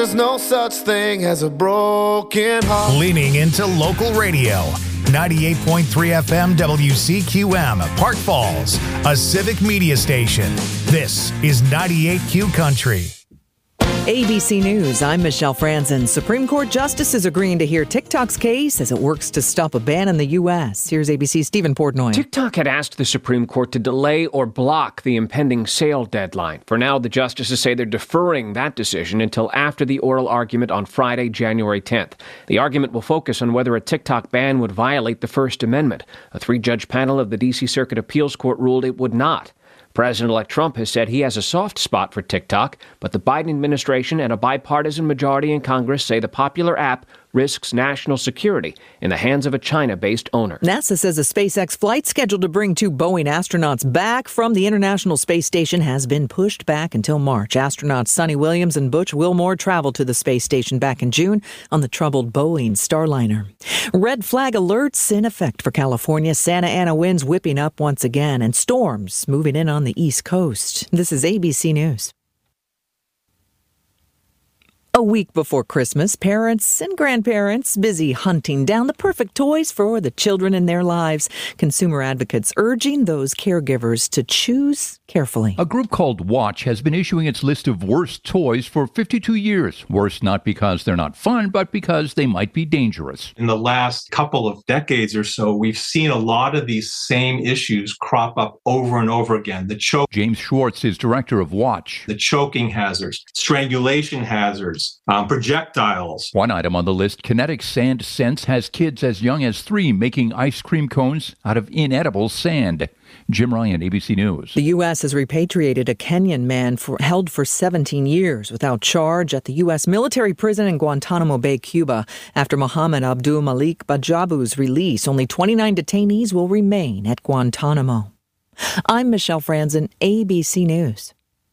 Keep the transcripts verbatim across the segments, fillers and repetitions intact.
there's no such thing as a broken heart. Leaning into local radio. ninety-eight point three F M W C Q M, Park Falls, a civic media station. This is ninety-eight Q Country. A B C News, I'm Michelle Franzen. Supreme Court justices agreeing to hear TikTok's case as it works to stop a ban in the U S. Here's A B C's Stephen Portnoy. TikTok had asked the Supreme Court to delay or block the impending sale deadline. For now, the justices say they're deferring that decision until after the oral argument on Friday, January tenth. The argument will focus on whether a TikTok ban would violate the First Amendment. A three-judge panel of the D C Circuit Appeals Court ruled it would not. President-elect Trump has said he has a soft spot for TikTok, but the Biden administration and a bipartisan majority in Congress say the popular app risks national security in the hands of a China-based owner. NASA says a SpaceX flight scheduled to bring two Boeing astronauts back from the International Space Station has been pushed back until March. Astronauts Sonny Williams and Butch Wilmore traveled to the space station back in June on the troubled Boeing Starliner. Red flag alerts in effect for California. Santa Ana winds whipping up once again and storms moving in on the East Coast. This is A B C News. A week before Christmas, parents and grandparents busy hunting down the perfect toys for the children in their lives. Consumer advocates urging those caregivers to choose carefully. A group called Watch has been issuing its list of worst toys for fifty-two years. Worst not because they're not fun, but because they might be dangerous. In the last couple of decades or so, we've seen a lot of these same issues crop up over and over again. The choke. James Schwartz is director of Watch. The choking hazards, strangulation hazards, Um, projectiles. One item on the list, Kinetic Sand Sense, has kids as young as three making ice cream cones out of inedible sand. Jim Ryan, A B C News. The U S has repatriated a Kenyan man for, held for seventeen years without charge at the U S military prison in Guantanamo Bay, Cuba. After Mohammed Abdul Malik Bajabu's release, only twenty-nine detainees will remain at Guantanamo. I'm Michelle Franzen, A B C News.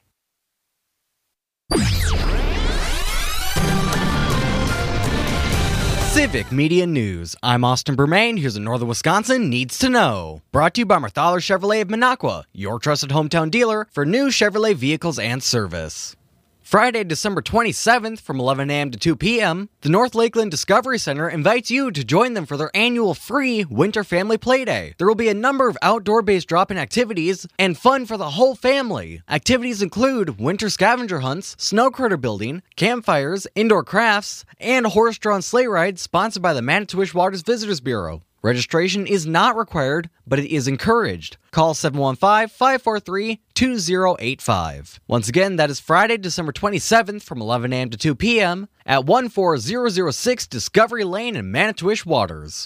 Civic Media News. I'm Austin Bermain. Here's what Northern Wisconsin needs to know. Brought to you by Marthaler Chevrolet of Minocqua, your trusted hometown dealer for new Chevrolet vehicles and service. Friday, December twenty-seventh from eleven a.m. to two p.m., the North Lakeland Discovery Center invites you to join them for their annual free Winter Family Playday. There will be a number of outdoor-based drop-in activities and fun for the whole family. Activities include winter scavenger hunts, snow critter building, campfires, indoor crafts, and horse-drawn sleigh rides sponsored by the Manitowish Waters Visitors Bureau. Registration is not required, but it is encouraged. Call seven one five, five four three, two zero eight five. Once again, that is Friday, December twenty-seventh from eleven a.m. to two p.m. at one four zero zero six Discovery Lane in Manitowish Waters.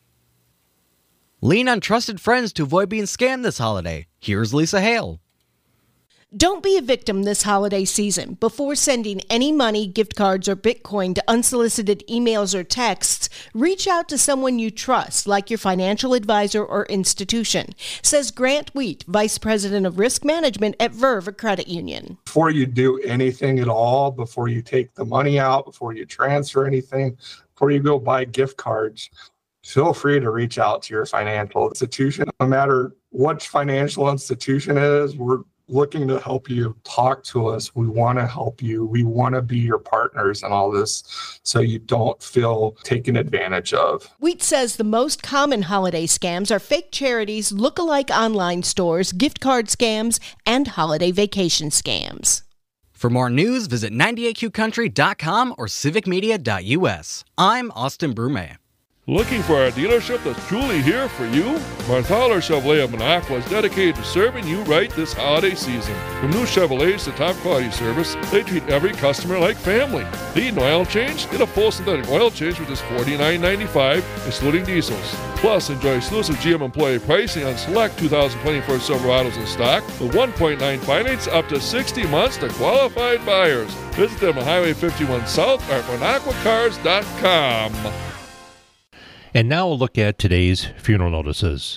Lean on trusted friends to avoid being scammed this holiday. Here's Lisa Hale. Don't be a victim this holiday season. Before sending any money, gift cards, or Bitcoin to unsolicited emails or texts, reach out to someone you trust, like your financial advisor or institution, says Grant Wheat, Vice President of Risk Management at Verve Credit Union. Before you do anything at all, before you take the money out, before you transfer anything, before you go buy gift cards, feel free to reach out to your financial institution. No matter which financial institution it is, we're looking to help you. Talk to us. We want to help you. We want to be your partners in all this so you don't feel taken advantage of. Wheat says the most common holiday scams are fake charities, look-alike online stores, gift card scams, and holiday vacation scams. For more news, visit ninety-eight Q country dot com or civic media dot u s. I'm Austin Brume. Looking for a dealership that's truly here for you? Marthaler Chevrolet of Minocqua is dedicated to serving you right this holiday season. From new Chevrolets to top quality service, they treat every customer like family. Need an oil change? Get a full synthetic oil change for just forty-nine ninety-five, excluding diesels. Plus, enjoy exclusive G M employee pricing on select two thousand twenty-four Silverados in stock with one point nine finance up to sixty months to qualified buyers. Visit them on Highway fifty-one South or at minocqua cars dot com. And now we'll look at today's funeral notices.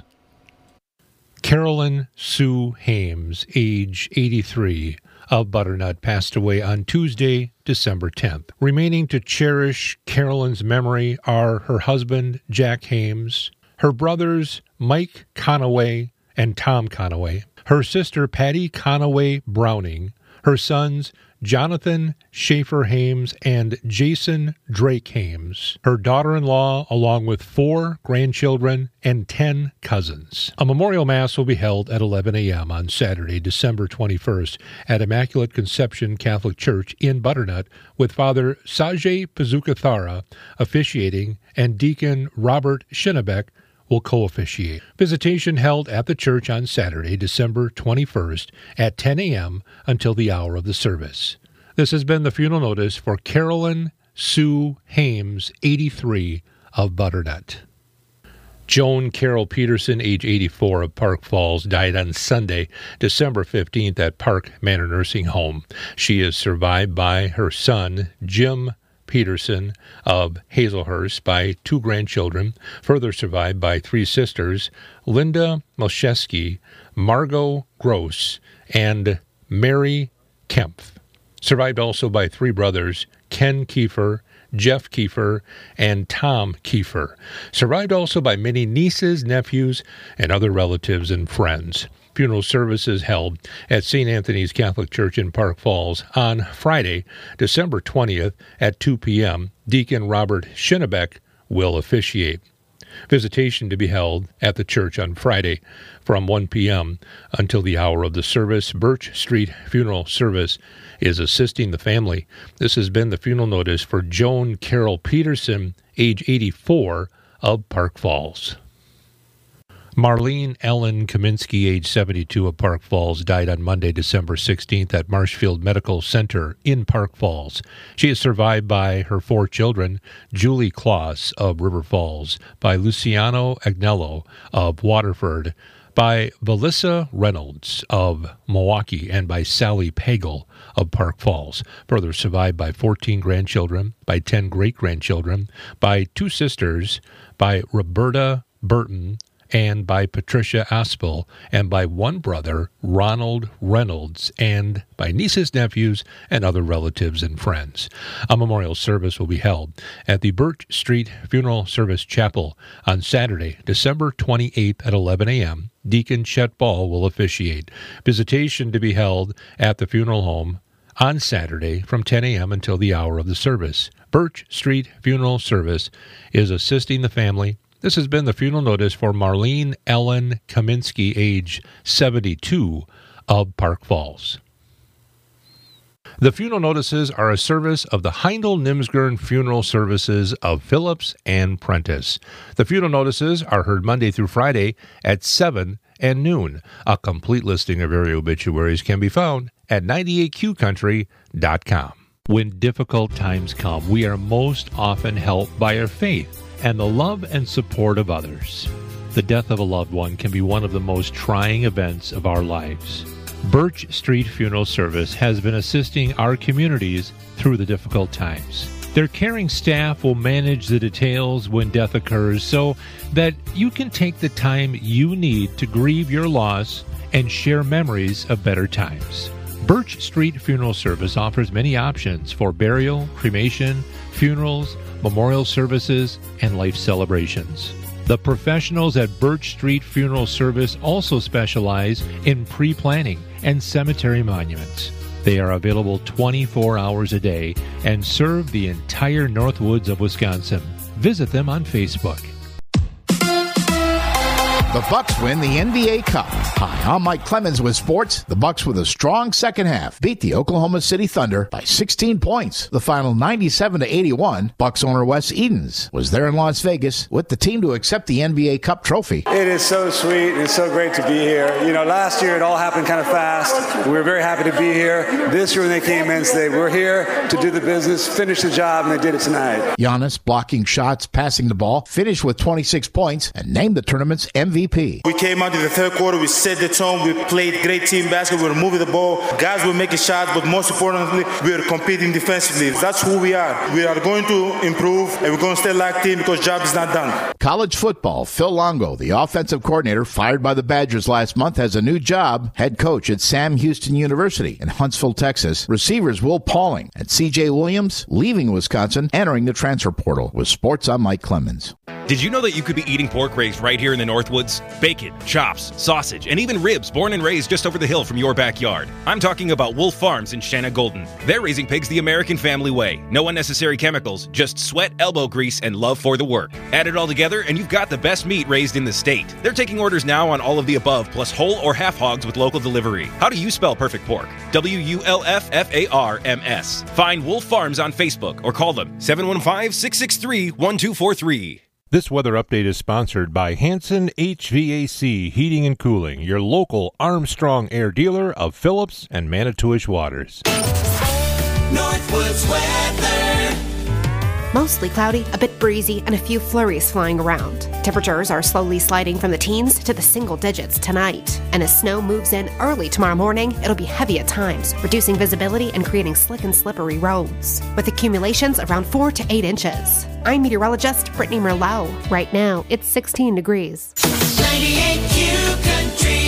Carolyn Sue Hames, age eighty-three, of Butternut, passed away on Tuesday, December tenth. Remaining to cherish Carolyn's memory are her husband, Jack Hames, her brothers, Mike Conaway and Tom Conaway, her sister, Patty Conaway Browning, her sons, Jonathan Schaefer Hames and Jason Drake Hames, her daughter-in-law, along with four grandchildren and ten cousins. A memorial mass will be held at eleven a.m. on Saturday, December twenty-first, at Immaculate Conception Catholic Church in Butternut, with Father Sajay Pazukathara officiating and Deacon Robert Shinnebeck will co-officiate. Visitation held at the church on Saturday, December twenty-first at ten a.m. until the hour of the service. This has been the funeral notice for Carolyn Sue Hames, eighty-three, of Butternut. Joan Carol Peterson, age eighty-four, of Park Falls, died on Sunday, December fifteenth, at Park Manor Nursing Home. She is survived by her son, Jim Peterson of Hazelhurst, by two grandchildren, further survived by three sisters, Linda Molszewski, Margot Gross, and Mary Kempf. Survived also by three brothers, Ken Kiefer, Jeff Kiefer, and Tom Kiefer. Survived also by many nieces, nephews, and other relatives and friends. Funeral services held at Saint Anthony's Catholic Church in Park Falls on Friday, December twentieth at two p.m. Deacon Robert Shinnebeck will officiate. Visitation to be held at the church on Friday from one p.m. until the hour of the service. Birch Street Funeral Service is assisting the family. This has been the funeral notice for Joan Carol Peterson, age eighty-four, of Park Falls. Marlene Ellen Kaminsky, age seventy-two, of Park Falls, died on Monday, December sixteenth, at Marshfield Medical Center in Park Falls. She is survived by her four children, Julie Kloss of River Falls, by Luciano Agnello of Waterford, by Valissa Reynolds of Milwaukee, and by Sally Pagel of Park Falls. Further survived by fourteen grandchildren, by ten great-grandchildren, by two sisters, by Roberta Burton, and by Patricia Aspel, and by one brother, Ronald Reynolds, and by nieces, nephews, and other relatives and friends. A memorial service will be held at the Birch Street Funeral Service Chapel on Saturday, December twenty-eighth at eleven a.m. Deacon Chet Ball will officiate. Visitation to be held at the funeral home on Saturday from ten a.m. until the hour of the service. Birch Street Funeral Service is assisting the family. This has been the funeral notice for Marlene Ellen Kaminsky, age seventy-two, of Park Falls. The funeral notices are a service of the Heindel Nimsgern Funeral Services of Phillips and Prentice. The funeral notices are heard Monday through Friday at seven and noon. A complete listing of area obituaries can be found at ninety-eight Q country dot com. When difficult times come, we are most often helped by our faith and the love and support of others. The death of a loved one can be one of the most trying events of our lives. Birch Street Funeral Service has been assisting our communities through the difficult times. Their caring staff will manage the details when death occurs so that you can take the time you need to grieve your loss and share memories of better times. Birch Street Funeral Service offers many options for burial, cremation, funerals, memorial services, and life celebrations. The professionals at Birch Street Funeral Service also specialize in pre-planning and cemetery monuments. They are available twenty-four hours a day and serve the entire Northwoods of Wisconsin. Visit them on Facebook. The Bucks win the N B A Cup. Hi, I'm Mike Clemens with sports. The Bucks, with a strong second half, beat the Oklahoma City Thunder by sixteen points. The final ninety-seven to eighty-one. Bucks owner Wes Edens was there in Las Vegas with the team to accept the N B A Cup trophy. It is so sweet and it's so great to be here. You know, last year it all happened kind of fast. We were very happy to be here. This year when they came in, they were here to do the business, finish the job, and they did it tonight. Giannis blocking shots, passing the ball, finished with twenty-six points, and named the tournament's M V P. We came out in the third quarter, we set the tone, we played great team basketball, we were moving the ball, guys were making shots, but most importantly, we were competing defensively. That's who we are. We are going to improve, and we're going to stay like team because job is not done. College football, Phil Longo, the offensive coordinator fired by the Badgers last month, has a new job, head coach at Sam Houston University in Huntsville, Texas. Receivers Will Pauling and C J Williams leaving Wisconsin, entering the transfer portal. With sports, I'm Mike Clemens. Did you know that you could be eating pork raised right here in the Northwoods? Bacon, chops, sausage, and even ribs born and raised just over the hill from your backyard. I'm talking about Wolf Farms in Shanna Golden. They're raising pigs the American family way. No unnecessary chemicals, just sweat, elbow grease, and love for the work. Add it all together and you've got the best meat raised in the state. They're taking orders now on all of the above, plus whole or half hogs with local delivery. How do you spell perfect pork? W U L F F A R M S. Find Wolf Farms on Facebook or call them seven one five, six six three, one two four three. This weather update is sponsored by Hanson H V A C Heating and Cooling, your local Armstrong Air dealer of Phillips and Manitowish Waters. Northwoods weather. Mostly cloudy, a bit breezy, and a few flurries flying around. Temperatures are slowly sliding from the teens to the single digits tonight. And as snow moves in early tomorrow morning, it'll be heavy at times, reducing visibility and creating slick and slippery roads, with accumulations around four to eight inches. I'm meteorologist Brittany Merlot. Right now, it's sixteen degrees. ninety-eight Q Country.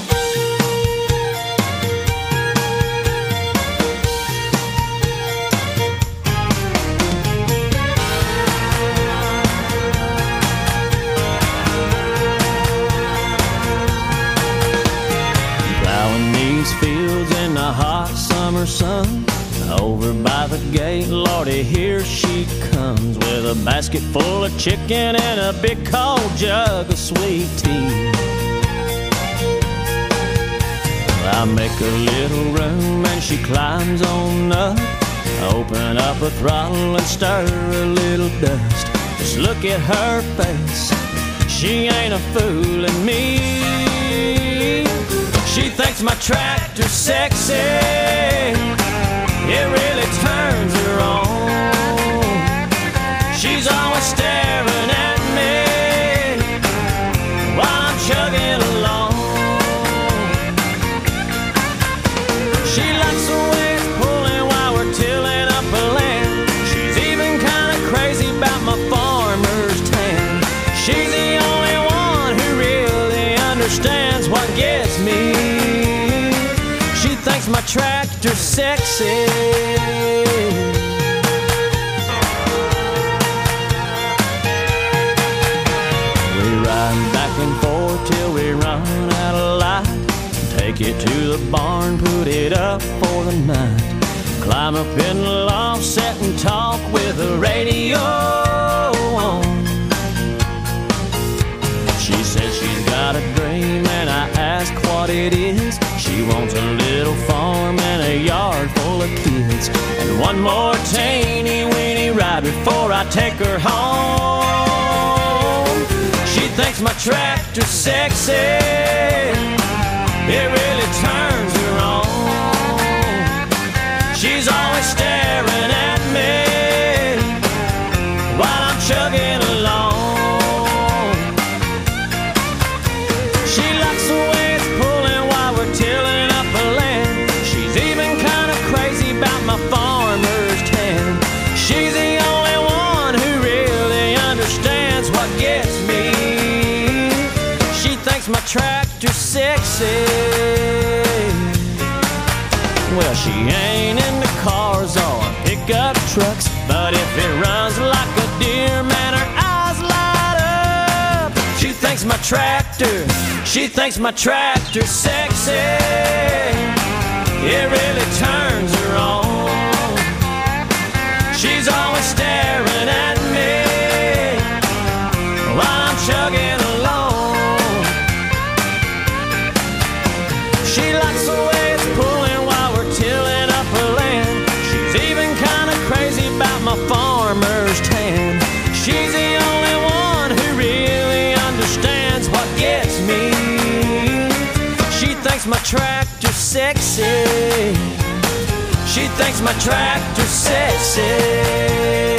Fields in the hot summer sun, over by the gate, Lordy, here she comes, with a basket full of chicken and a big cold jug of sweet tea. I make a little room and she climbs on up, open up a throttle and stir a little dust. Just look at her face, she ain't a fooling me. She thinks my tractor's sexy, it really turns her on. She's always staring at me while I'm chugging along. She likes the way it's pulling while we're tilling up a land. She's even kind of crazy about my farmer's tan. She's the only one who really understands what gets me. Thinks my tractor's sexy. We ride back and forth till we run out of light. Take it to the barn, put it up for the night. Climb up in the loft, sit and talk with the radio on. She says she's got a dream and I ask what it is. She wants a little farm and a yard full of kids, and one more teeny weeny ride before I take her home. She thinks my tractor's sexy, it really turns her on. She's always staring at me while I'm chugging along. She likes the way it's pulling while we're tilling up a land. She's even kind of crazy about my farmer's tan. She's the only one who really understands what gets me. She thinks my tractor's sexy. Well, she ain't into cars or pickup trucks, but if it runs like a deer, man, her eyes light up. She thinks my tractor, she thinks my tractor's sexy. It really turns her on. She's always staring at me while I'm chugging along. She likes the way it's pulling while we're tilling up her land. She's even kind of crazy about my farmer's tan. She's the only one who really understands what gets me. She thinks my tractor's sexy. She thinks my tractor's sexy.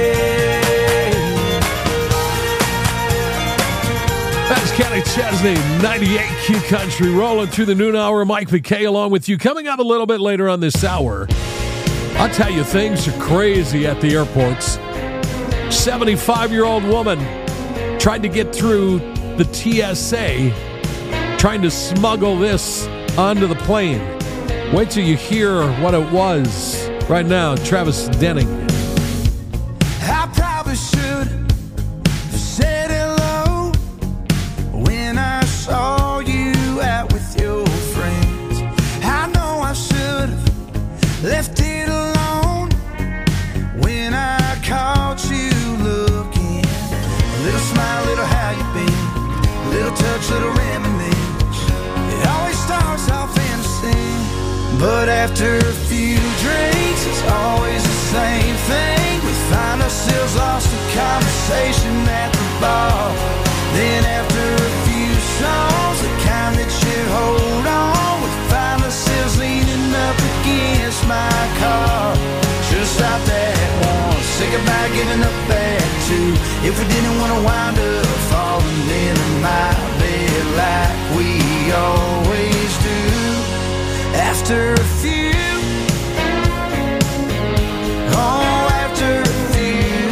That's Kenny Chesney, ninety-eight Q Country, rolling through the noon hour. Mike McKay along with you. Coming up a little bit later on this hour, I'll tell you, things are crazy at the airports. seventy-five-year-old woman tried to get through the T S A, trying to smuggle this onto the plane. Wait till you hear what it was. Right now, Travis Denning. I probably should have said But after a few drinks, it's always the same thing. We find ourselves lost in conversation at the bar. Then after a few songs, the kind that you hold on, we find ourselves leaning up against my car. Should've stopped at one, say goodbye, giving up at two. If we didn't want to wind up falling into my bed like we always do. After a few, oh, after a few,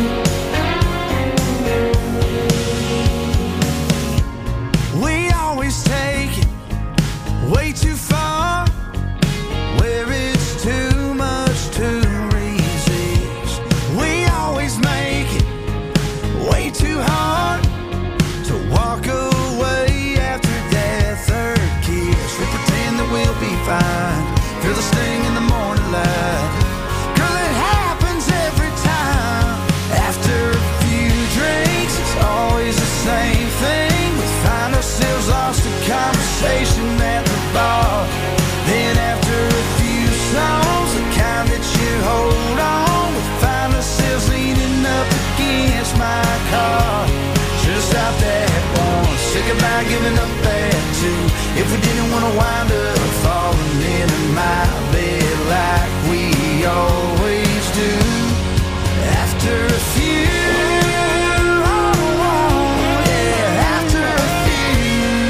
we always take it way too far, where it's too much to resist. We always make it way too hard to walk away after that third kiss. We pretend that we'll be fine, feel the sting in the morning light. Girl, it happens every time. After a few drinks, it's always the same thing. We find ourselves lost in conversation at the bar. Then after a few songs, the kind that you hold on, we find ourselves leaning up against my car. Should've stopped at one, say goodbye, giving up at two. If we didn't want to wind up falling into my bed like we always do. After a few, oh, yeah, after a few.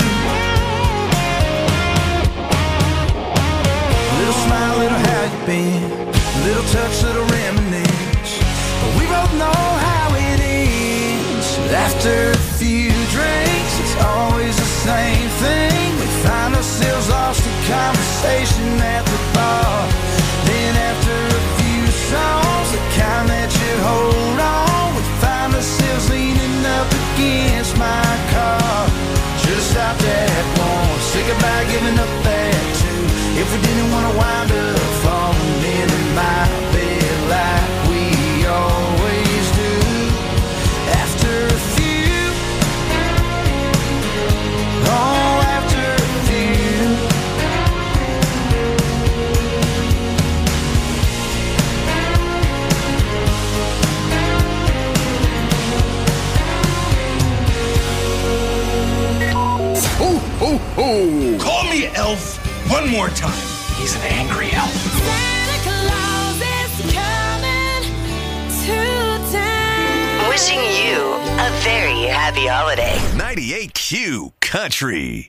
Little smile, little how you been, little touch, little reminisce. But we both know how it ends. After a few drinks, it's always the same thing. We find ourselves lost in conversation at the bar. Then after a few songs, the kind that you hold on, we find ourselves leaning up against my car. Should've stopped at one, say goodbye, giving up at two. If we didn't want to wind up falling into my bed like we always do. After a few, oh, after a few. Ho, ho, ho! Call me Elf one more time. He's an angry elf. Santa Claus is coming to town. Wishing you a very happy holiday. ninety-eight Q Country.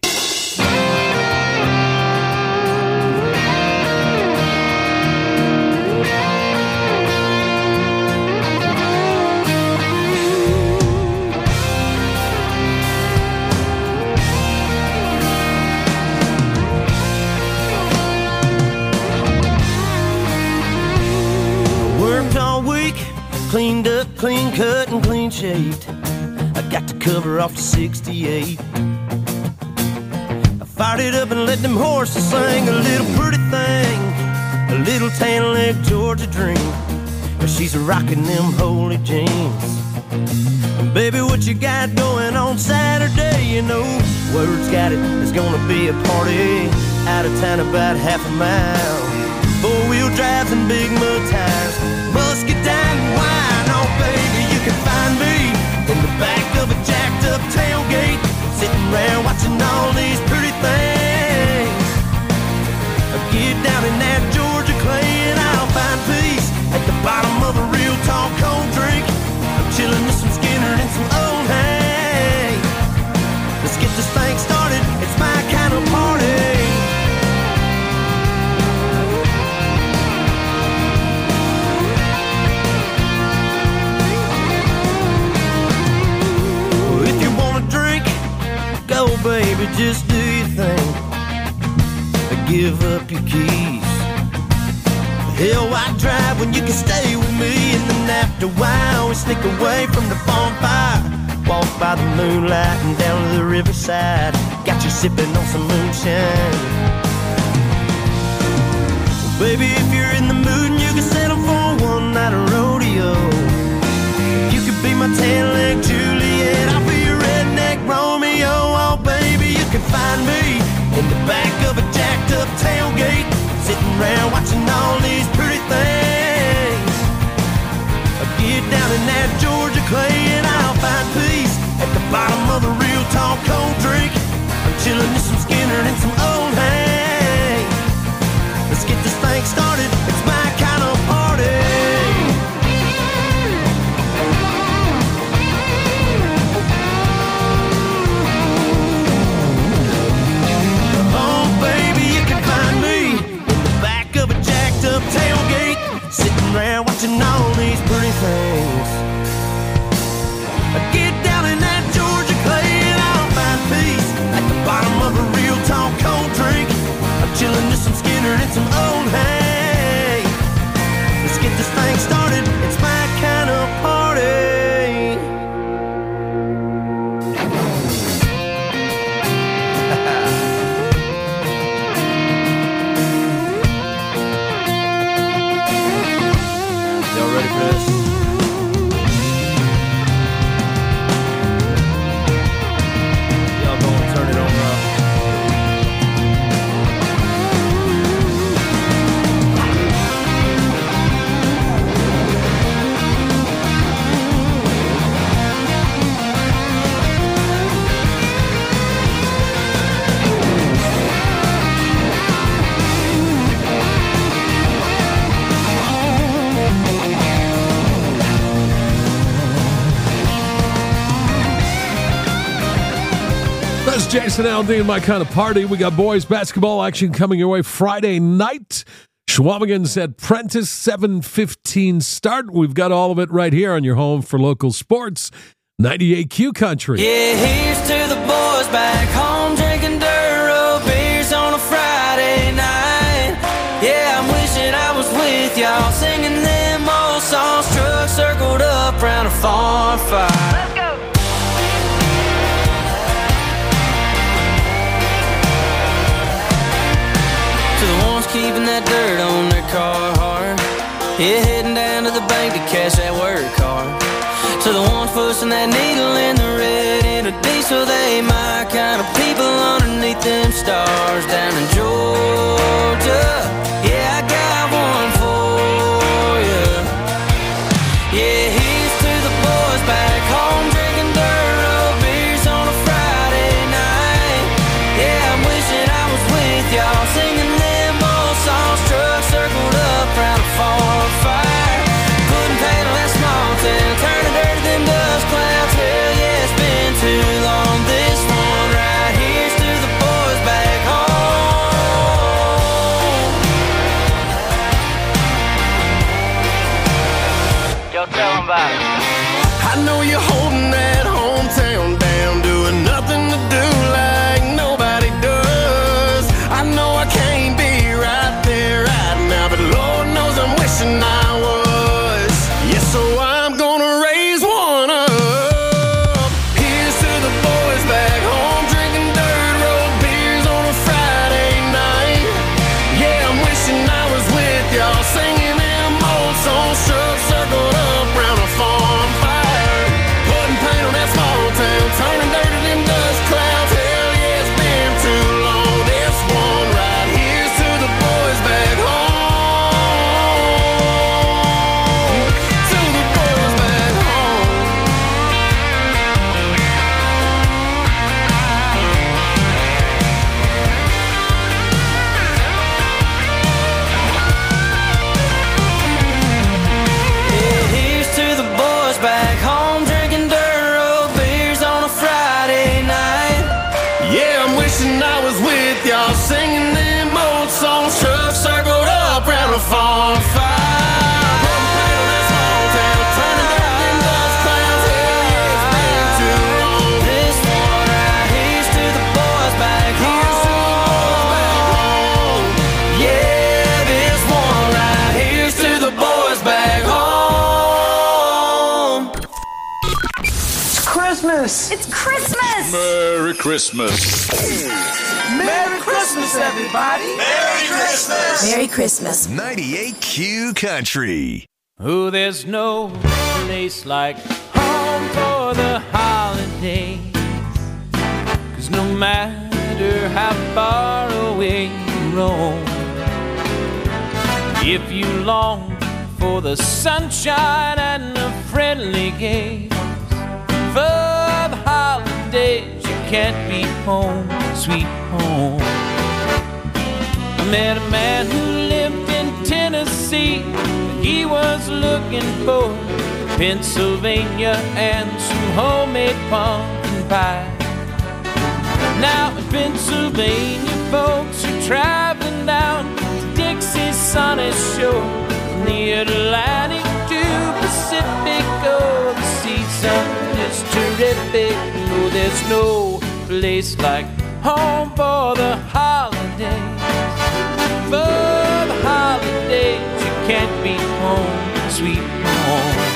Worked all week, cleaned up, clean cut, and clean shaved. I got to cover off the sixty-eight. I fired it up and let them horses sing a little pretty thing, a little tan leg Georgia dream. But she's rocking them holy jeans. And baby, what you got going on Saturday? You know, word's got it, there's gonna be a party out of town about half a mile. Four-wheel drives and big mud tires, muscadine and wine. Oh, baby, you can find me in the back of a jacked-up tailgate, sitting around watching all these pretty things. Get down in that Georgia clay and I'll find peace at the bottom of a real tall cold drink. I'm chilling with some Skinner and some old hay. Let's get this thing started, it's my kind of party. Go, baby, just do your thing. Give up your keys. Hell, why drive when you can stay with me? And then after a while, we sneak away from the bonfire, walk by the moonlight and down to the riverside. Got you sipping on some moonshine. Well, baby, if you're in the mood and you can settle for one night of rodeo, you could be my tan-leg Juliet, I'll be your redneck Romeo. Oh, baby, you can find me in the back of a jacked up tailgate, sitting around get down in that Georgia clay and I'll find peace at the bottom of a real tall cold drink. I'm chilling with some Skinner and some old hay. Let's get this thing started. It's my kind of party. Oh, baby, you can find me in the back of a jacked up tailgate, sitting around watching all these pretty things. I get down in that Georgia clay and I'll find peace at the bottom of a real tall cold drink. I'm chilling with some Skinner and some old hay. Let's get this thing started. It's my kind of party. Y'all ready for this? Y'all gonna turn it on up. That's Jason Aldean, My Kind of Party. We got boys basketball action coming your way Friday night. Shawamigan's at Prentice, seven fifteen start. We've got all of it right here on your home for local sports, ninety-eight Q Country. Yeah, here's to the boys back home drinking dirt road beers on a Friday night. Yeah, I'm wishing I was with y'all singing them old songs, truck circled up round a farm fire. Let's go. To the ones keeping that dirt on their car hard, yeah, heading down to the bank to cash that work card. To the ones pushing that needle in the red in a diesel, they my kind of people underneath them stars down in Georgia. Yeah, I got one for you. Yeah, here's to the boys back home drinking dirt road beers on a Friday night. Yeah, I'm wishing I was with y'all singing them old songs, truck circled up round a farm fire. Putting paint on that small town, turning dirt to them dust clouds. Hell yeah, it's been too long. This one right here's to the boys back home. Yo, tell them about it. I know you're holding that hometown down, doing nothing to do like nobody does. I know I can't be right there right now, but Lord knows I'm wishing I was. Yeah, so I'm gonna raise one up. Here's to the boys back home drinking dirt road beers on a Friday night. Yeah, I'm wishing I was with y'all singing them old songs, truck circled up round a farm fire. Putting paint on that small town, turning dirt to them dust clouds. Hell yeah, it's been too long. This one right here's to the boys back home. To the boys back home. Yeah, here's to the boys back home drinking dirt road beers on a Friday night. Yeah, I'm wishing I was with y'all singing them old songs, truck circled up round a farm fire. Putting paint on that small town, turning dirt to them dust clouds. Hell yeah, it's been too long. This one right here's to the boys back home. Yeah, this one right here's to the boys back home. It's Christmas. It's Christmas. Merry Christmas. Merry Christmas, everybody. Merry Christmas. Merry Christmas. ninety-eight Q Country. Oh, there's no place like home for the holidays. 'Cause no matter how far away you roam, if you long for the sunshine and the friendly games. For the holidays, you can't be home, sweet home. I met a man who lived in Tennessee. He was looking for Pennsylvania and some homemade pumpkin pie. Now in Pennsylvania, folks are traveling down to Dixie's sunny shore, from the Atlantic to Pacific. Oh, the season is terrific. Oh, there's no place like home for the holidays. For the holidays, you can't be home, sweet home.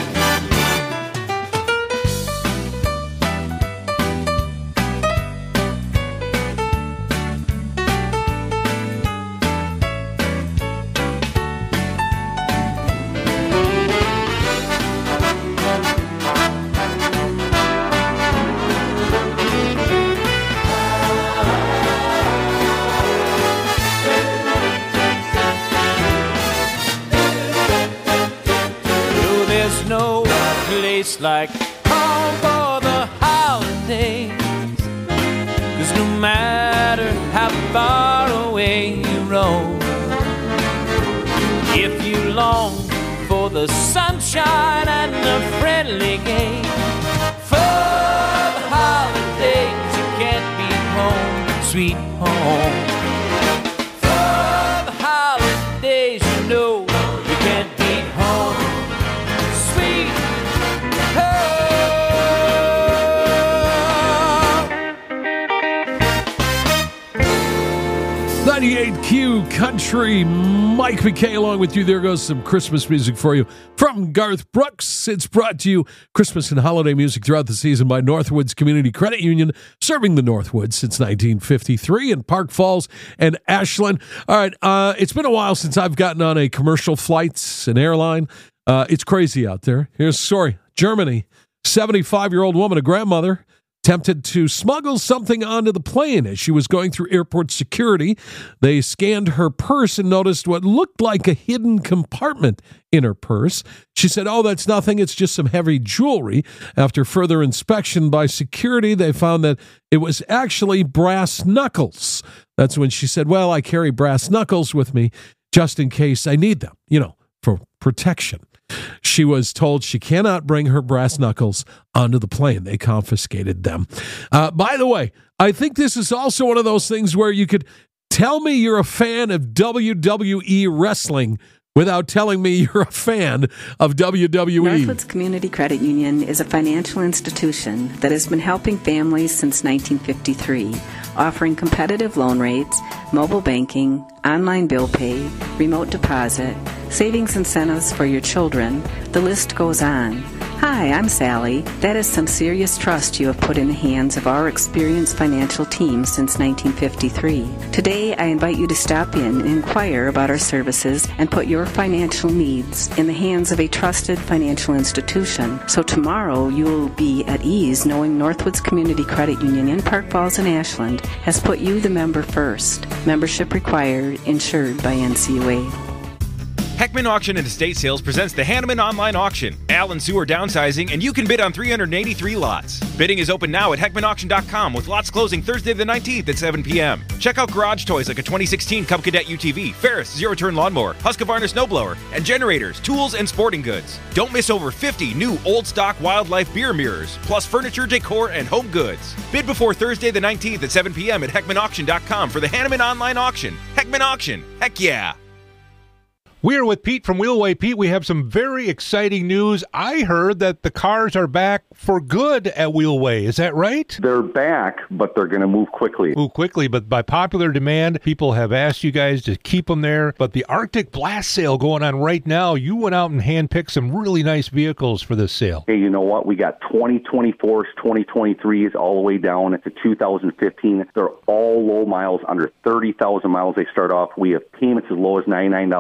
Like home for the holidays, 'cause no matter how far away you roam, if you long for the sunshine and the friendly game, for the holidays you can't be home, sweet home. For the holidays, you know you can't be home, sweet home. ninety-eight Q Country, Mike McKay along with you. There goes some Christmas music for you from Garth Brooks. It's brought to you Christmas and holiday music throughout the season by Northwoods Community Credit Union, serving the Northwoods since nineteen fifty-three in Park Falls and Ashland. All right, uh, it's been a while since I've gotten on a commercial flight, an airline. Uh, it's crazy out there. Here's a story. Germany, seventy-five-year-old woman, a grandmother, attempted to smuggle something onto the plane as she was going through airport security. They scanned her purse and noticed what looked like a hidden compartment in her purse. She said, "Oh, that's nothing. It's just some heavy jewelry." After further inspection by security, they found that it was actually brass knuckles. That's when she said, "Well, I carry brass knuckles with me just in case I need them, you know, for protection." She was told she cannot bring her brass knuckles onto the plane. They confiscated them. Uh, by the way, I think this is also one of those things where you could tell me you're a fan of W W E wrestling without telling me you're a fan of W W E. Northwoods Community Credit Union is a financial institution that has been helping families since nineteen fifty-three, offering competitive loan rates, mobile banking, online bill pay, remote deposit, savings incentives for your children. The list goes on. Hi, I'm Sally. That is some serious trust you have put in the hands of our experienced financial team since nineteen fifty-three. Today, I invite you to stop in and inquire about our services and put your financial needs in the hands of a trusted financial institution. So tomorrow, you will be at ease knowing Northwoods Community Credit Union in Park Falls and Ashland has put you, the member, first. Membership required, insured by N C U A. Heckman Auction and Estate Sales presents the Hanneman Online Auction. Al and Sue are downsizing, and you can bid on three hundred eighty-three lots. Bidding is open now at heckman auction dot com, with lots closing Thursday the nineteenth at seven p.m. Check out garage toys like a twenty sixteen Cub Cadet U T V, Ferris zero-turn lawnmower, Husqvarna snowblower, and generators, tools, and sporting goods. Don't miss over fifty new old stock wildlife beer mirrors, plus furniture, decor, and home goods. Bid before Thursday the nineteenth at seven p.m. at heckman auction dot com for the Hanneman Online Auction. Heckman Auction. Heck yeah. We're with Pete from Wheelway. Pete, we have some very exciting news. I heard that the cars are back for good at Wheelway. Is that right? They're back, but they're going to move quickly. Move quickly, but by popular demand, people have asked you guys to keep them there. But the Arctic Blast sale going on right now, you went out and handpicked some really nice vehicles for this sale. Hey, you know what? We got twenty twenty-fours, twenty twenty-threes, all the way down to two thousand fifteen. They're all low miles, under thirty thousand miles they start off. We have payments as low as ninety-nine dollars a month.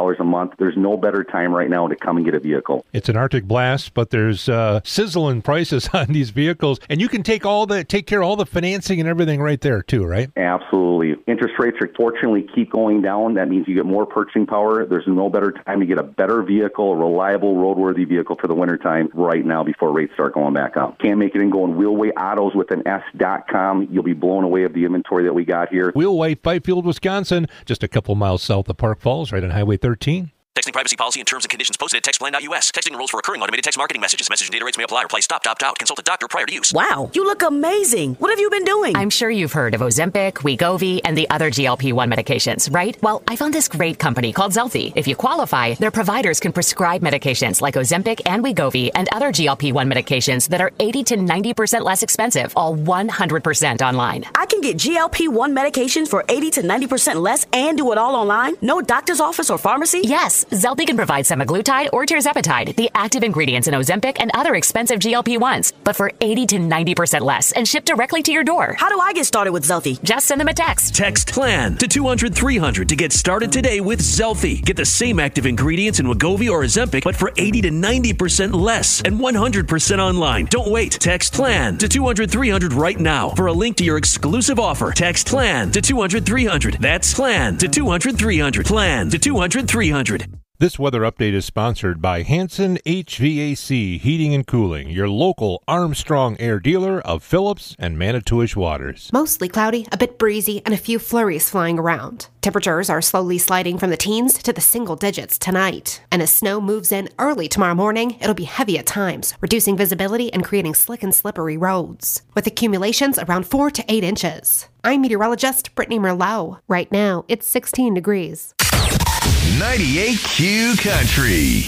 month. There's no better time right now to come and get a vehicle. It's an Arctic blast, but there's uh, sizzling prices on these vehicles, and you can take all the take care of all the financing and everything right there too, right? Absolutely. Interest rates are fortunately keep going down. That means you get more purchasing power. There's no better time to get a better vehicle, a reliable, roadworthy vehicle for the wintertime right now before rates start going back up. Can't make it and go in Wheelway Autos with an S dot com. You'll be blown away of the inventory that we got here. Wheelway, Fifield, Wisconsin, just a couple miles south of Park Falls, right on Highway thirteen. Texting privacy policy and terms and conditions posted at textplan dot U S. Texting rules for recurring automated text marketing messages. Message and data rates may apply. Reply stop, opt out. Consult a doctor prior to use. Wow, you look amazing. What have you been doing? I'm sure you've heard of Ozempic, Wegovy, and the other G L P one medications, right? Well, I found this great company called Zelfie. If you qualify, their providers can prescribe medications like Ozempic and Wegovy and other G L P one medications that are eighty to ninety percent less expensive, all one hundred percent online. I can get G L P one medications for eighty to ninety percent less and do it all online? No doctor's office or pharmacy? Yes, Zelfie can provide semaglutide or tirzepatide, the active ingredients in Ozempic and other expensive G L P ones, but for eighty to ninety percent less and shipped directly to your door. How do I get started with Zelfie? Just send them a text. Text PLAN to two hundred three hundred to get started today with Zelfie. Get the same active ingredients in Wegovy or Ozempic, but for eighty to ninety percent less and one hundred percent online. Don't wait. Text PLAN to two hundred three hundred right now for a link to your exclusive offer. Text PLAN to two hundred three hundred. That's PLAN to two hundred three hundred. PLAN to two hundred three hundred. This weather update is sponsored by Hanson H V A C Heating and Cooling, your local Armstrong Air dealer of Phillips and Manitowish waters. Mostly cloudy, a bit breezy, and a few flurries flying around. Temperatures are slowly sliding from the teens to the single digits tonight. And as snow moves in early tomorrow morning, it'll be heavy at times, reducing visibility and creating slick and slippery roads, with accumulations around four to eight inches. I'm meteorologist Brittany Merlot. Right now, it's sixteen degrees. ninety-eight Q Country.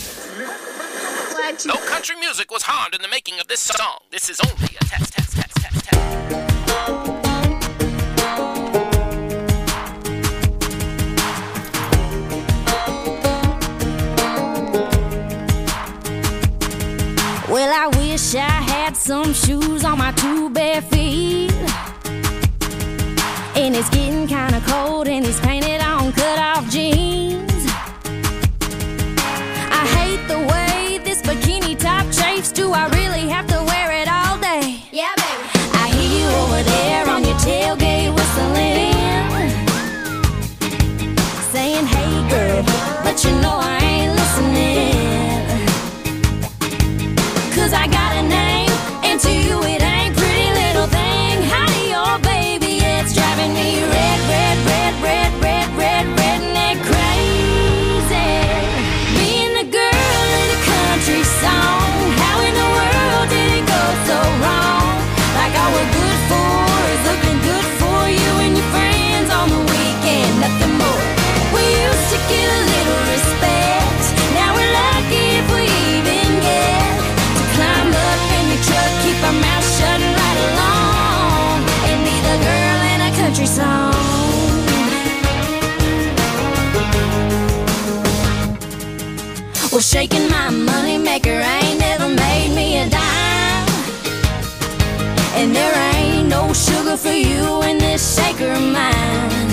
No country music was harmed in the making of this song. This is only a test, test, test, test, test. Well, I wish I had some shoes on my two bare feet. And it's getting kind of cold in these painted on cut-off jeans. I hate the way this bikini top chafes. Do I really have to wear it all day? Yeah, baby. I hear you over there on your tailgate whistling, saying, hey girl, but you know I ain't listening. Cause I got a name, and to you it ain't pretty little thing. Howdy, your baby, it's driving me red, red, red, red, red, red, redneck crazy. Being the girl in a country song, how in the world did it go so wrong? Like all we're good for is looking good for you and your friends on the weekend, nothing more. We used to get a little respect, now we're lucky if we even get to climb up in your truck, keep our mouth shut and ride along, and be the girl in a country song. Well, shaking my money maker ain't never made me a dime, and there ain't no sugar for you in this shaker of mine.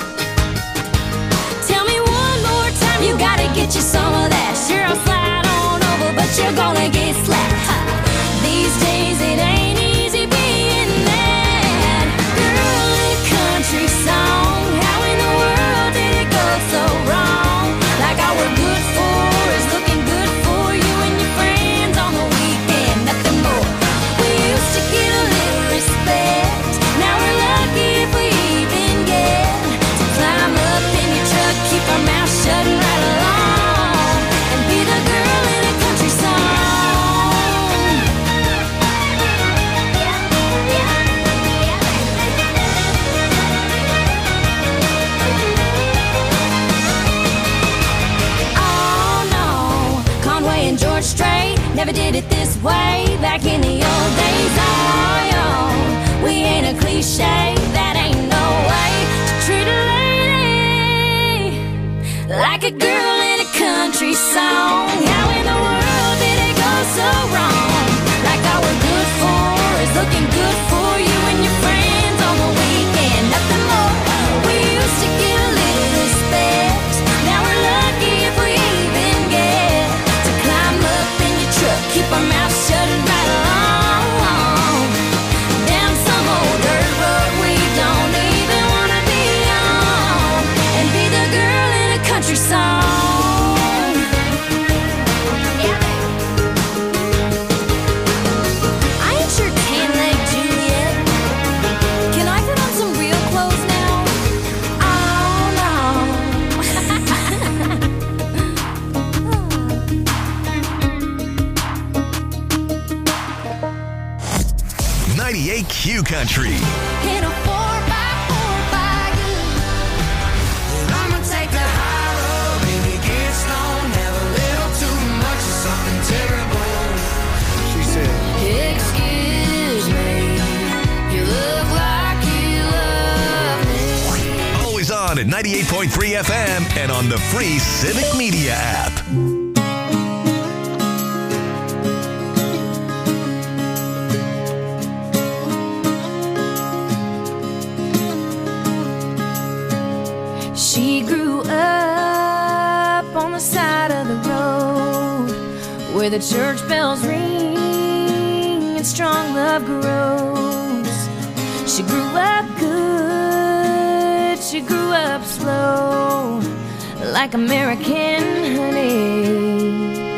Tell me one more time, you gotta get you some of that. Sure, I'll slide on over, but you're gonna get slapped. Ha. These days it ain't easy being that girl in a country song. How in the world did it go so wrong? Like all we're good for is looking good for you and your friends on the weekend, nothing more. We used to get a little respect, now we're lucky if we even get to climb up in your truck, keep our mouth shut and ride along, and be the girl in a country song. Oh no, Conway and George Strait never did it this way back in the old days. Oh, yo, we ain't a cliche, that ain't no way to treat a lady like a girl in a country song. How in the world did it go so wrong? Like all we're good for is looking good for you and your friends on the weekend, nothing more. We used to get a little respect, now we're lucky if we even ninety-eight Q Country. In a four by four by you. And I'ma take the high road. Maybe get stoned, have a little too much of something terrible. She said, Excuse me, you look like you love me. Always on at ninety-eight point three F M and on the free Civic Media app. She grew up on the side of the road where the church bells ring and strong love grows. She grew up good, she grew up slow, like American honey.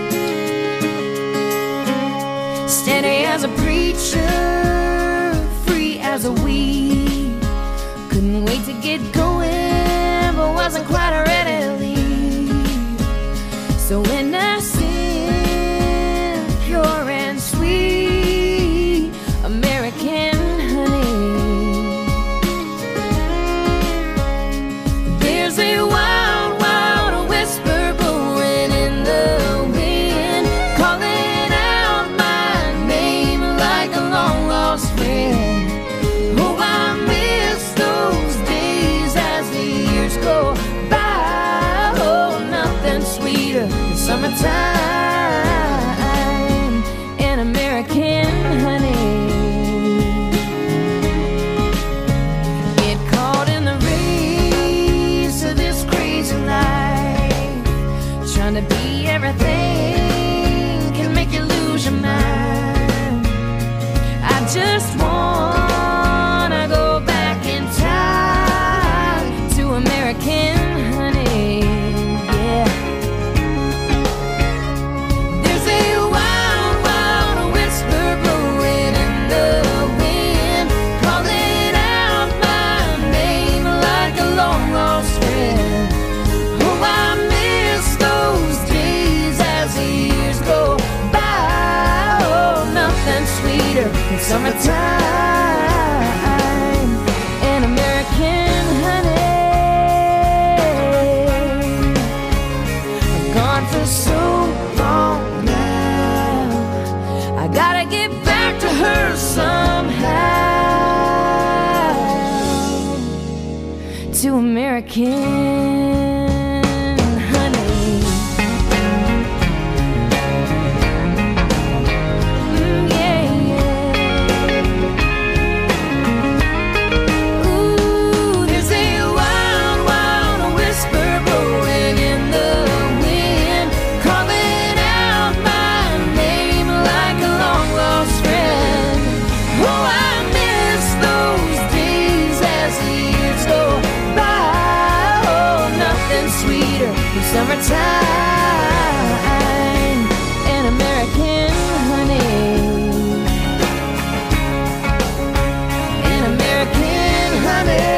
Steady as a preacher, free as a weed. Couldn't wait to get going, but wasn't quite ready to leave. So innocent, pure and sweet, American honey. There's a wild, wild whisper blowing in the wind, calling out my name like a long lost friend. Oh, I miss those days as the years go by. Oh, nothing sweeter than summertime and American honey. Get caught in the race of this crazy life, trying to be everything can make you lose your mind. I just wanna go back in time to American honey, yeah. There's a wild, wild whisper blowing in the wind, calling out my name like a long lost friend. Oh, I miss those days as the years go by. Oh, nothing sweeter than summertime and American honey. I've gone for so long now, I gotta get back to her somehow, to American honey. Mm, yeah, yeah. Ooh, there's a wild, wild whisper blowing in the wind, calling out my name like a long lost friend. Oh, I miss those days as the years go by. Oh, nothing sweeter than summertime and American honey. And American honey.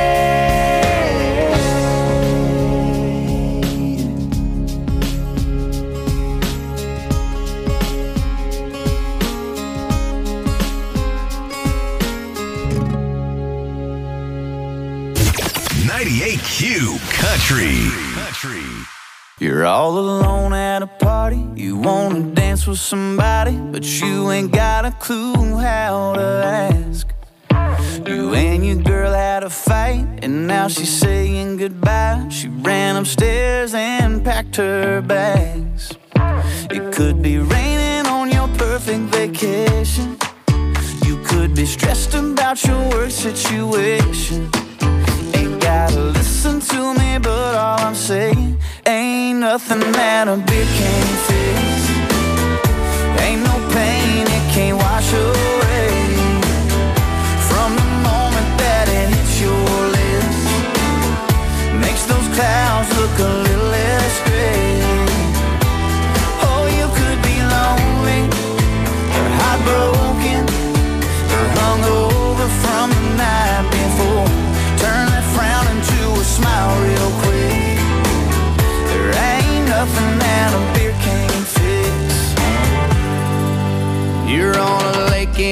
ninety-eight Q Country. Country. You're all alone at a party. You wanna dance with somebody, but you ain't got a clue how to ask. You and your girl had a fight, and now she's saying goodbye. She ran upstairs and packed her bags. It could be raining on your perfect vacation. You could be stressed about your work situation. Ain't gotta listen to me, but all I'm saying, ain't nothing that a beer can't fix. Ain't no pain it can't wash away. From the moment that it hits your lips, makes those clouds look a little less gray. Oh, you could be lonely, or heartbroken, or hungover from the night before. Turn that frown into a smile real quick. There ain't nothing that a beer can't fix. You're on a lake and you're feeling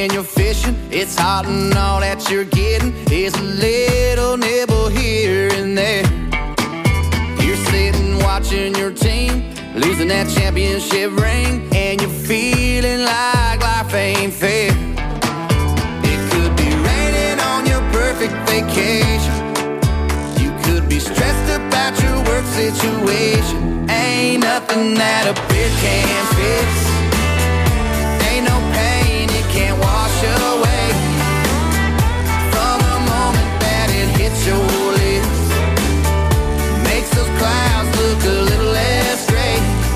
nutrition. It's hot and all that you're getting is a little nibble here and there. You're sitting watching your team losing that championship ring, and you're feeling like life ain't fair. It could be raining on your perfect vacation. You could be stressed about your work situation. Ain't nothing that a beer can't fix. Ain't no pain it can't wash away. From the moment that it hits your lips, makes those clouds look a little less gray.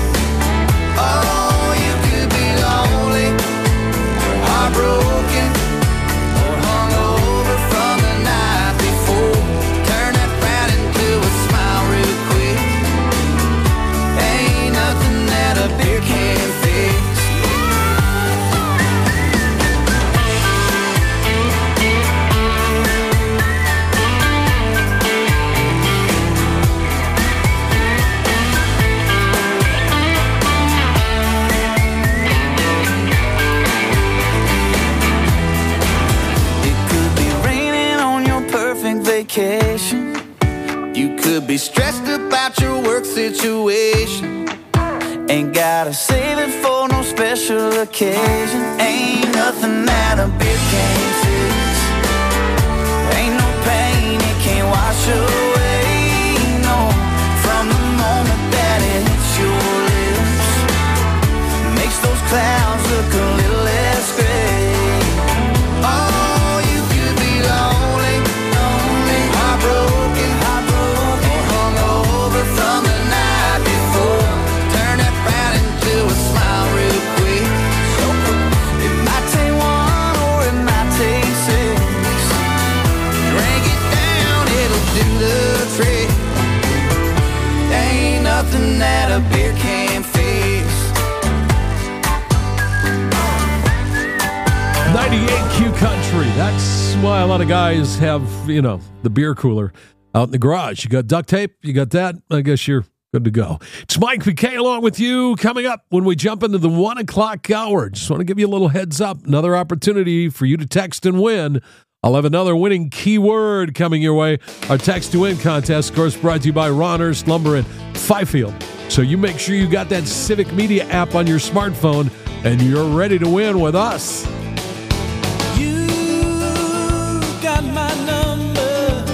Oh, you could be lonely, or heartbroken, or hungover from the night before. Turn that frown into a smile real quick. Ain't nothing that a beer can't fix. Vacation. You could be stressed about your work situation. Ain't gotta save it for no special occasion. Ain't nothing that a beer can't fix. Ain't no pain it can't wash away. No, from the moment that it hits your lips, makes those clouds look a little less gray. Oh, you could be lonely, heartbroken, heartbroken, or hungover from the night before. Turn that frown into a smile real quick. So it might take one or it might take six. Drink it down, it'll do the trick. Ain't nothing that a beer can't fix. ninety-eight Q Country. That's why a lot of guys have, you know, the beer cooler out in the garage. You got duct tape, you got that, I guess you're good to go. It's Mike McKay along with you. Coming up when we jump into the one o'clock hour. Just want to give you a little heads up. Another opportunity for you to text and win. I'll have another winning keyword coming your way. Our text to win contest, of course, brought to you by Ron Hurst Lumber in Fifield. So you make sure you got that Civic Media app on your smartphone and you're ready to win with us. Got my number.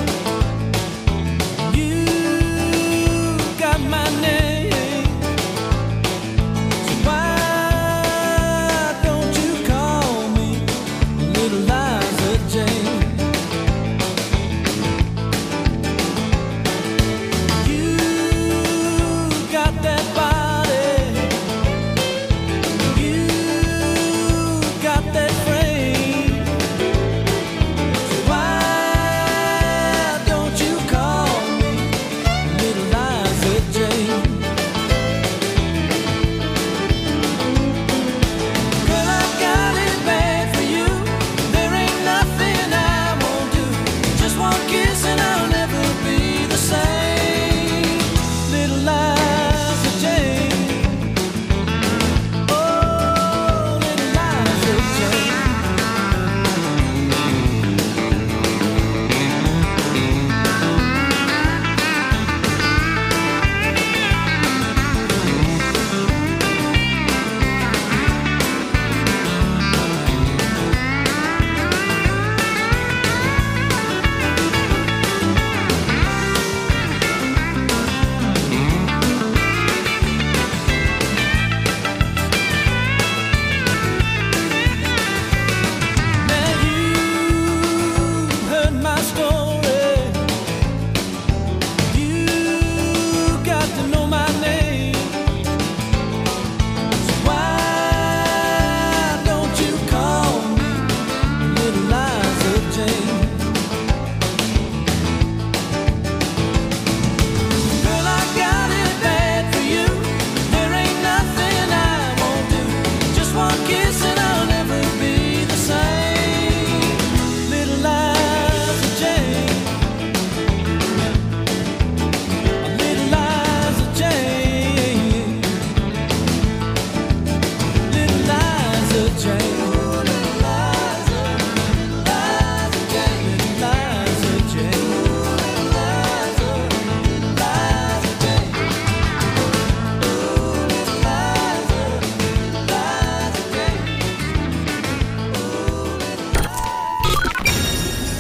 You got my name. So why don't you call me Little Liza Jane? You got that body. You got that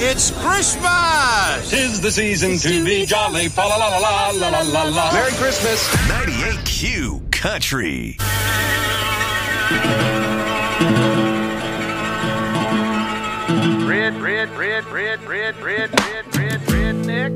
It's Christmas! 'Tis the season to be jolly. Fa la la la la la la la la. Merry Christmas. ninety-eight Q Country. Red, red, red, red, red, red, red, red, redneck.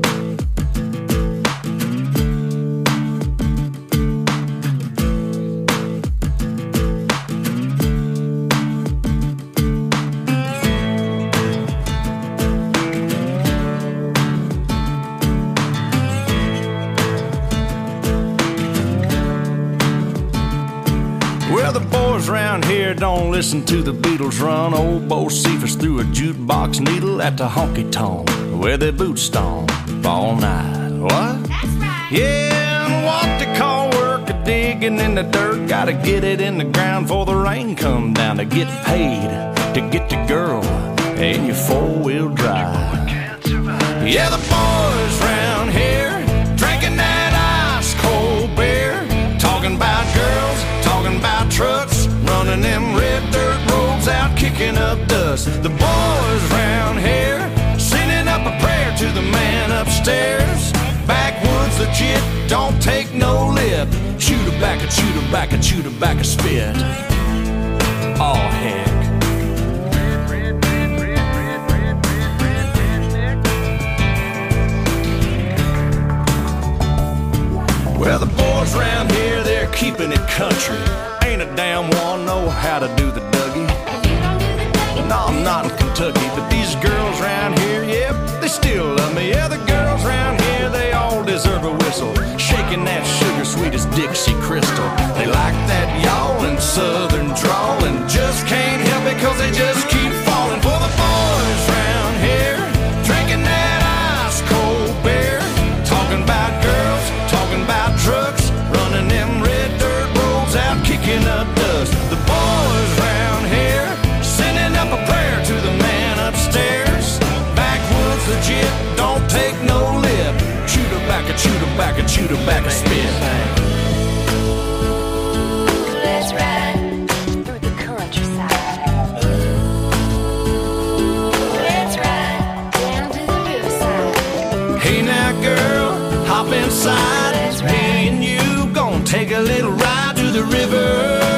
Well, the boys around here don't listen to the Beatles run. Old Bo Cephas threw a jukebox needle at the honky-tonk where they boot stomp all night. What? That's right. Yeah, and what they call work a digging in the dirt. Gotta get it in the ground before the rain come down to get paid, to get the girl in your four-wheel drive. Yeah, the boys around here drinking that ice-cold beer, talking about girls, talking about trucks, running them red dirt roads out, kicking up dust. The boys round here sending up a prayer to the man upstairs. Backwoods legit, don't take no lip. Shoot her back, a shoot her back, a shoot her back, a spit. Oh heck. Well, the boys around here, they're keeping it country. Ain't a damn one know how to do the Dougie. No, I'm not in Kentucky, but these girls around here, yep, they still love me. Yeah, the girls around here, they all deserve a whistle. Shaking that sugar sweet as Dixie Crystal. They like that yawling southern drawl and just can't help it cause they just keep falling for the boys around here. Drinking that ice cold beer, talking about girls, talking about trucks, running them red dirt roads out, kicking up dust. The boys round here sending up a prayer to the man upstairs. Backwoods legit, don't take no lip. Shoot her back, a shoot her back, a shoot her back, a spit. Let's ride through the countryside. Let's ride down to the riverside. Hey now girl, hop inside. Me and you gon' take a little ride to the river.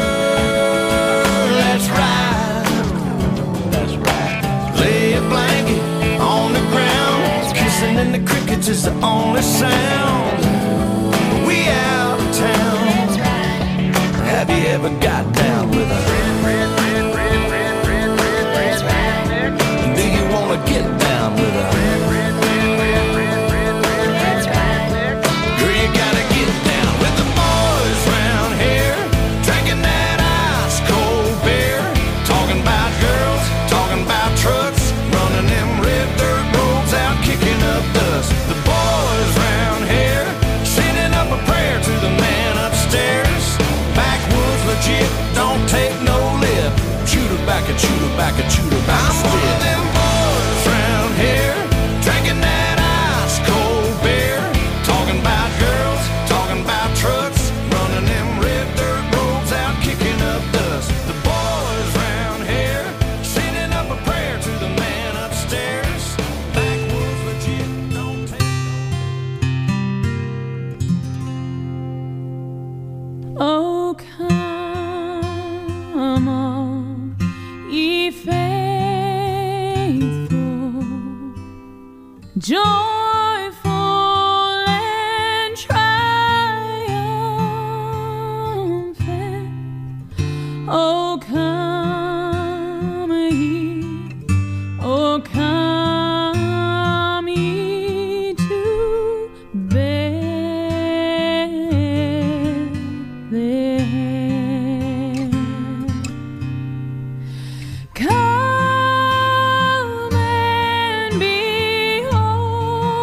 Let's ride. Let's ride. Lay a blanket on the ground. Kissing in the crickets is the only sound. We out of town. Have you ever got down with a red, red, red, red, red, red, red, red, red? Do you wanna get down with a red, red, red, red, red, red, red, red? Girl, you gotta get down with the boys round here, drinking that ice cold beer, talking about girls, talking about trucks, running them red dirt roads out, kicking up dust. The boys round here sending up a prayer to the man upstairs. Backwoods legit, don't take no lip. Shoot her back and shoot her back and shoot her back. I'm one of them boys round here, drinking that ice cold beer, talking about girls, talking about trucks, running them red dirt roads out, kicking up dust. The boys round here sending up a prayer to the man upstairs. Backwoods legit, don't take Oh, come on, ye faithful, joyful and triumphant. Oh, come ye, oh, come ye to Bethlehem. Come and behold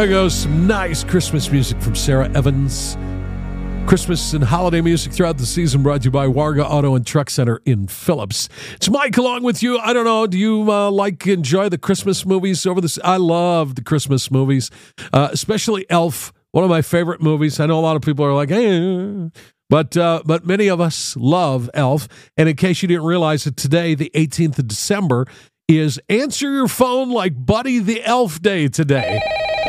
There goes some nice Christmas music from Sarah Evans. Christmas and holiday music throughout the season brought to you by Warga Auto and Truck Center in Phillips. It's Mike along with you. I don't know, do you uh, like, enjoy the Christmas movies over this? I love the Christmas movies, uh, especially Elf, one of my favorite movies. I know a lot of people are like, eh. But, uh, but many of us love Elf. And in case you didn't realize it, today, the eighteenth of December, is Answer Your Phone Like Buddy the Elf Day today.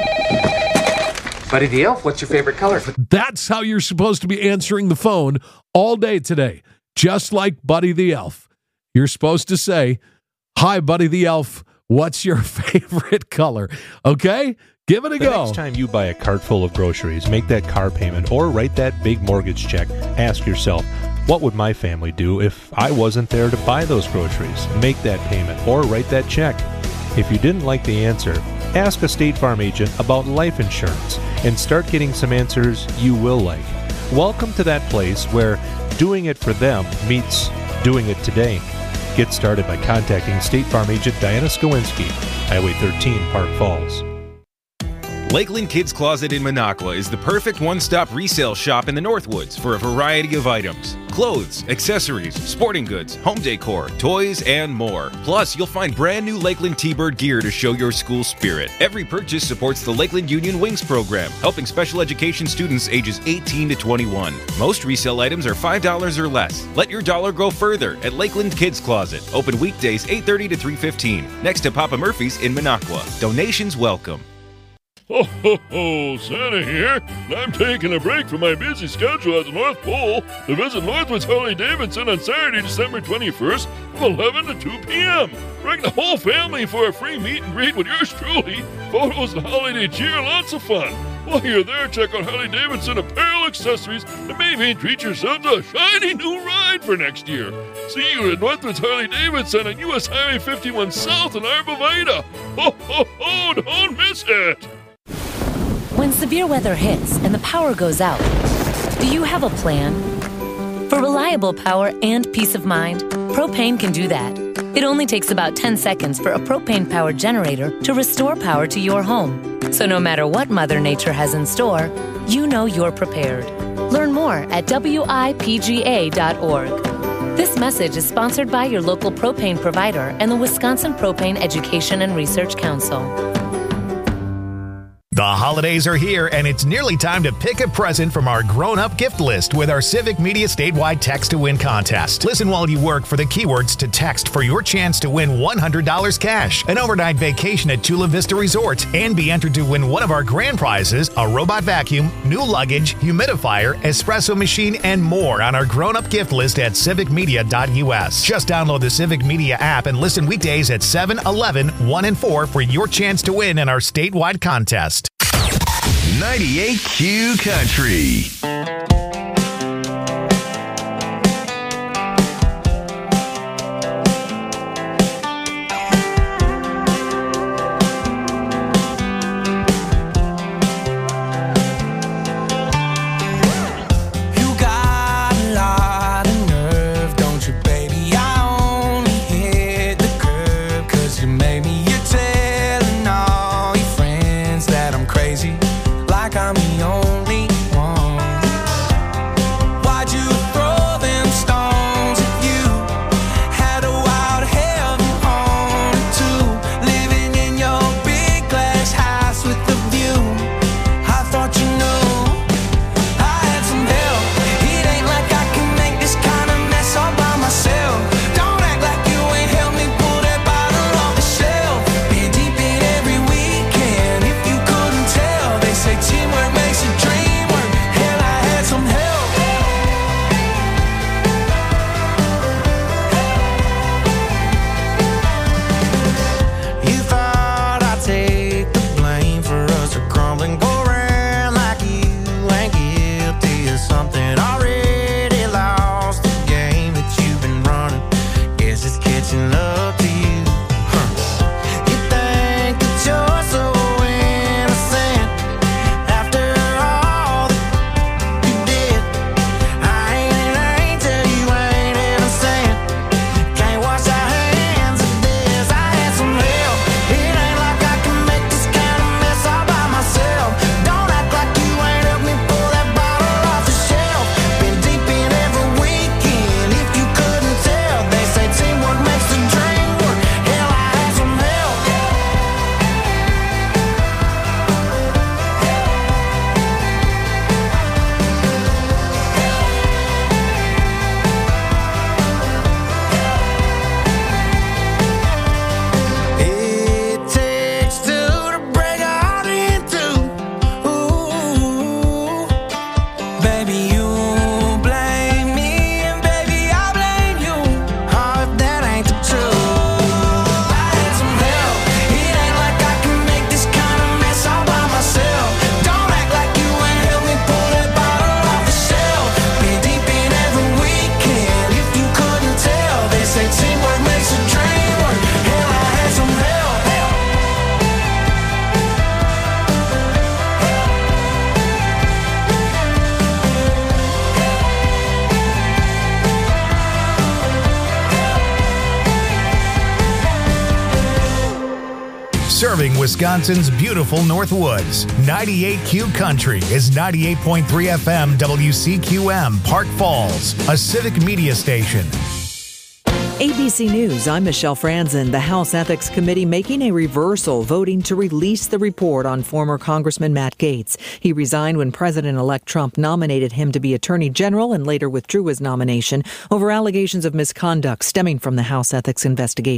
Buddy the Elf, what's your favorite color? That's how you're supposed to be answering the phone all day today, just like Buddy the Elf. You're supposed to say, hi, Buddy the Elf, what's your favorite color? Okay? Give it a the go. Next time you buy a cart full of groceries, make that car payment, or write that big mortgage check, ask yourself, what would my family do if I wasn't there to buy those groceries? Make that payment, or write that check. If you didn't like the answer, ask a State Farm agent about life insurance and start getting some answers you will like. Welcome to that place where doing it for them meets doing it today. Get started by contacting State Farm agent Diana Skowinski, Highway thirteen, Park Falls. Lakeland Kids Closet in Minocqua is the perfect one-stop resale shop in the Northwoods for a variety of items. Clothes, accessories, sporting goods, home decor, toys, and more. Plus, you'll find brand new Lakeland T-Bird gear to show your school spirit. Every purchase supports the Lakeland Union Wings program, helping special education students ages eighteen to twenty-one. Most resale items are five dollars or less. Let your dollar grow further at Lakeland Kids Closet. Open weekdays eight thirty to three fifteen. Next to Papa Murphy's in Minocqua. Donations welcome. Ho, ho, ho, Santa here, and I'm taking a break from my busy schedule at the North Pole to visit Northwoods Harley-Davidson on Saturday, December twenty-first from eleven to two p.m. Bring the whole family for a free meet and greet with yours truly, photos and holiday cheer, lots of fun. While you're there, check out Harley-Davidson apparel, accessories, and maybe treat yourself to a shiny new ride for next year. See you at Northwoods Harley-Davidson on U S Highway fifty-one South in Arborvita. Ho, ho, ho, don't miss it! When severe weather hits and the power goes out, do you have a plan? For reliable power and peace of mind, Propane can do that. It only takes about ten seconds for a propane-powered generator to restore power to your home. So no matter what Mother Nature has in store, you know you're prepared. Learn more at W I P G A dot org. This message is sponsored by your local propane provider and the Wisconsin Propane Education and Research Council. The holidays are here, and it's nearly time to pick a present from our grown-up gift list with our Civic Media statewide Text to Win contest. Listen while you work for the keywords to text for your chance to win one hundred dollars cash, an overnight vacation at Chula Vista Resort, and be entered to win one of our grand prizes, a robot vacuum, new luggage, humidifier, espresso machine, and more on our grown-up gift list at civic media dot U S. Just download the Civic Media app and listen weekdays at seven, eleven, one, and four for your chance to win in our statewide contest. ninety-eight Q Country. I'm the only one. serving Wisconsin's beautiful Northwoods. ninety-eight Q Country is ninety-eight point three F M W C Q M, Park Falls, a Civic Media station. A B C News, I'm Michelle Franzen. The House Ethics Committee making a reversal, voting to release the report on former Congressman Matt Gaetz. He resigned when President-elect Trump nominated him to be Attorney General and later withdrew his nomination over allegations of misconduct stemming from the House Ethics investigation.